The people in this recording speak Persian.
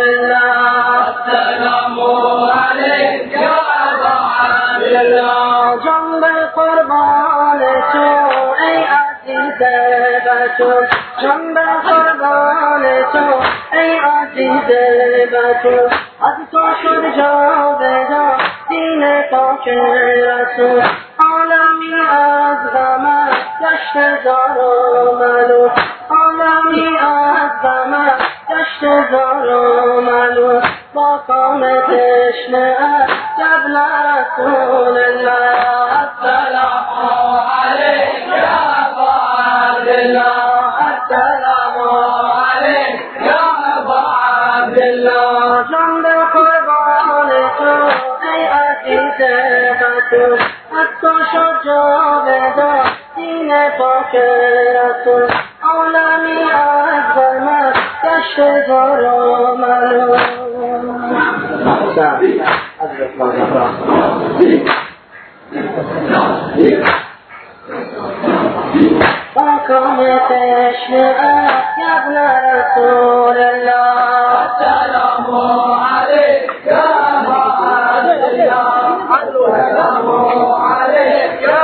الله السلام عليك يا أبا عبد الله جنب قربان تو ای عزیز بتول جنب قربان تو ای عزیز بتول از تو شد جاودان دین پاک رسول عالمی از غمت گشت زار و ملول عالمی از غمت گشت زار و ملول با کام تشنه قبل رسول الله السلام علیک یا ابا عبدالله السلام علیک یا ابا عبدالله جان به قربان تو ای عزیز بتول از تو شد جاودان دین پاک رسول عالمی از غمت گشت زار و ملول با کام تشنه ابن رسول الله السلام علیک یا ابا عبدالله السلام علیک یا